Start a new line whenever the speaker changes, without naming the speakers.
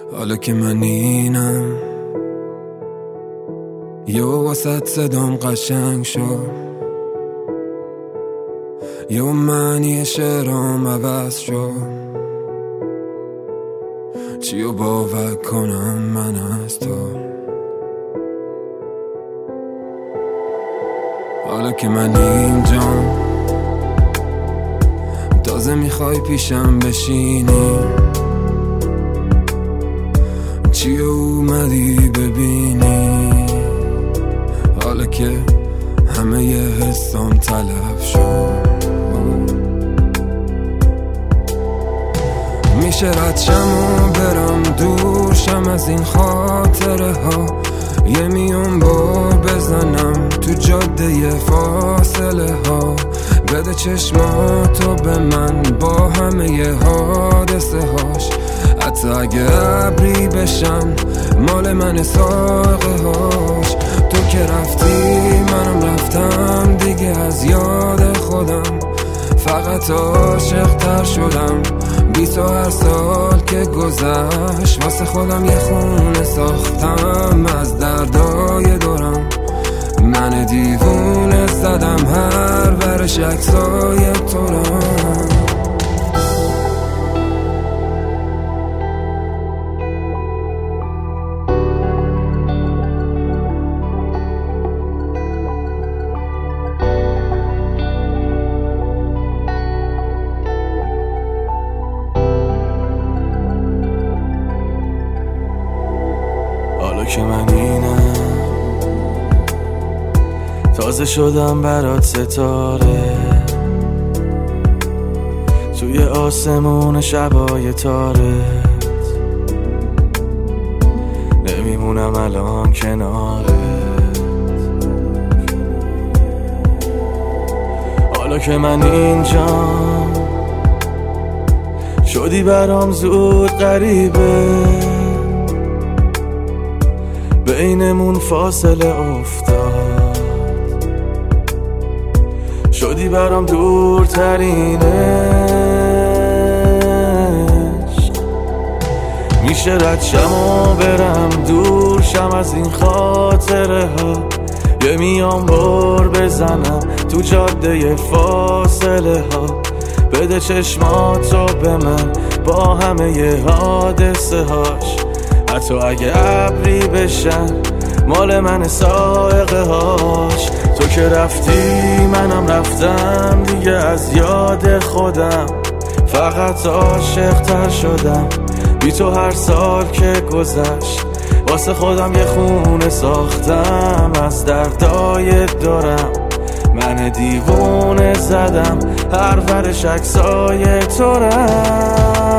حالا که من اینم یه واسط صدام قشنگ شد، یه معنی شعرام عوض شد. چیو باور کنم من از تو؟ حالا که من اینجام تازه میخوای پیشم بشینی، چی اومدی ببینی؟ حالا که همه ی حسام تلف شد، میشه رد شم و برم دور شم از این خاطره ها، یه میون بار بزنم تو جاده فاصله ها. بده چشماتو به من با همه ی حادثه هاش، حتی اگه ابری بشن مال من ساقه هاش. تو که رفتی منم رفتم دیگه، از یاد خودم فقط عاشق تر شدم. 20 هر سال که گذشت واسه خودم یه خونه ساختم از دردای دورم. من دیوونه زدم هر ورش عکسای تو را. حالا که من اینم تازه شدم برات ستاره، توی آسمون شبای تارت نمیمونم الان کنارت. حالا که من اینجام شدی برام زود غریبه، بینمون فاصله افتاد، شدی برام دورترین عشق. میشه رد شم و برم دور شم از این خاطره ها، یه میام بار بزنم تو جاده فاصله ها. بده چشماتو به من با همه ی حادثه هاش، حتی اگه ابری بشن مال من سائقه هاش. تو که رفتی منم رفتم دیگه، از یاد خودم فقط عاشق تر شدم. بی تو هر سال که گذشت واسه خودم یه خونه ساختم از دردای دورم. من دیوونه زدم هر ورش عکسای تو را.